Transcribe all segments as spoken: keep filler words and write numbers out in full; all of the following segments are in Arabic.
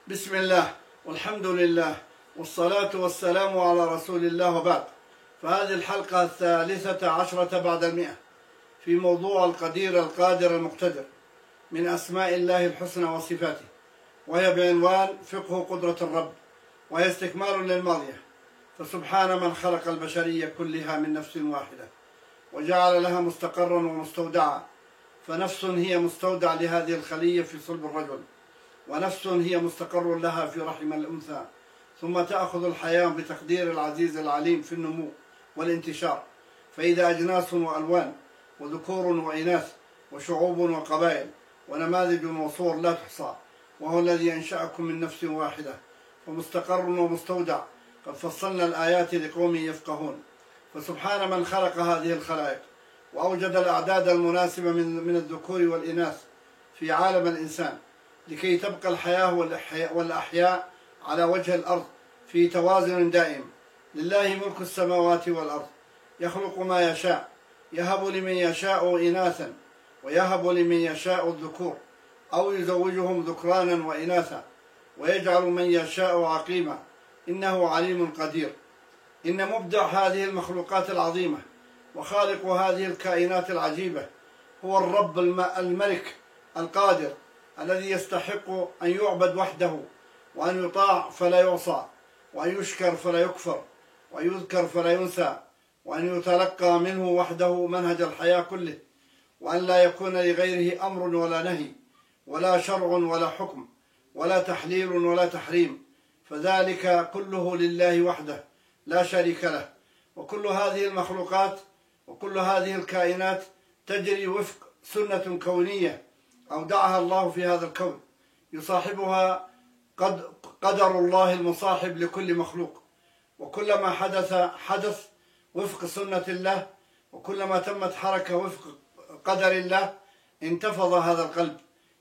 بسم الله والحمد لله والصلاة والسلام على رسول الله وبعد. فهذه الحلقة الثالثة عشرة بعد المئة في موضوع القدير القادر المقتدر من أسماء الله الحسنى وصفاته، وهي بعنوان فقه قدرة الرب، وهي استكمال للماضية. فسبحان من خلق البشرية كلها من نفس واحدة وجعل لها مستقرا ومستودعا، فنفس هي مستودع لهذه الخلية في صلب الرجل، ونفس هي مستقر لها في رحم الأنثى، ثم تأخذ الحياة بتقدير العزيز العليم في النمو والانتشار. فإذا أجناس وألوان وذكور وإناث وشعوب وقبائل ونماذج وصور لا تحصى، وهو الذي أنشأكم من نفس واحدة فمستقر ومستودع. قد فصلنا الآيات لقوم يفقهون. فسبحان من خلق هذه الخلائق وأوجد الأعداد المناسبة من من الذكور والإناث في عالم الإنسان، لكي تبقى الحياة والأحياء على وجه الأرض في توازن دائم. لله ملك السماوات والأرض، يخلق ما يشاء، يهب لمن يشاء إناثا ويهب لمن يشاء الذكور، أو يزوجهم ذكرانا وإناثا ويجعل من يشاء عقيما، إنه عليم قدير. إن مبدع هذه المخلوقات العظيمة وخالق هذه الكائنات العجيبة هو الرب الملك القادر، الذي يستحق أن يعبد وحده، وأن يطاع فلا يعصى، وأن يشكر فلا يكفر، وأن يذكر فلا ينسى، وأن يتلقى منه وحده منهج الحياة كله، وأن لا يكون لغيره أمر ولا نهي ولا شرع ولا حكم ولا تحليل ولا تحريم، فذلك كله لله وحده لا شريك له. وكل هذه المخلوقات وكل هذه الكائنات تجري وفق سنة كونية أودعها الله في هذا الكون، يصاحبها قد قدر الله المصاحب لكل مخلوق. وكلما حدث حدث وفق سنة الله، وكلما تمت حركة وفق قدر الله، انتفض هذا القلب،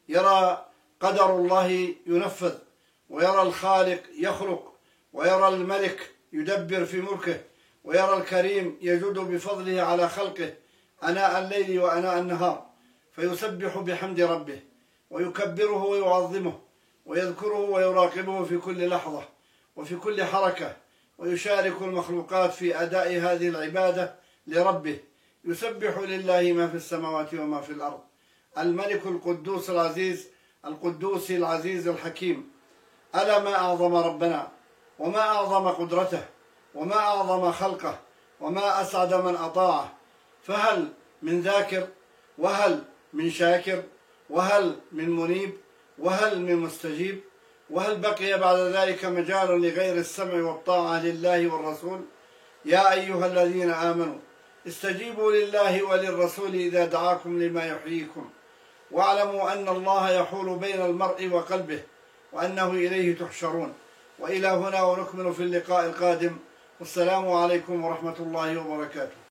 يرى قدر الله ينفذ، ويرى الخالق يخلق، ويرى الملك يدبر في ملكه، ويرى الكريم يجود بفضله على خلقه أناء الليل وأناء النهار، فيسبح بحمد ربه ويكبره ويعظمه ويذكره ويراقبه في كل لحظة وفي كل حركة، ويشارك المخلوقات في أداء هذه العبادة لربه. يسبح لله ما في السماوات وما في الأرض، الملك القدوس العزيز القدوس العزيز الحكيم. ألا ما أعظم ربنا، وما أعظم قدرته، وما أعظم خلقه، وما أسعد من أطاعه. فهل من ذاكر، وهل من شاكر، وهل من منيب، وهل من مستجيب؟ وهل بقي بعد ذلك مجال لغير السمع والطاعة لله والرسول؟ يا أيها الذين آمنوا استجيبوا لله وللرسول إذا دعاكم لما يحييكم، واعلموا أن الله يحول بين المرء وقلبه، وأنه إليه تحشرون. وإلى هنا ونكمل في اللقاء القادم، والسلام عليكم ورحمة الله وبركاته.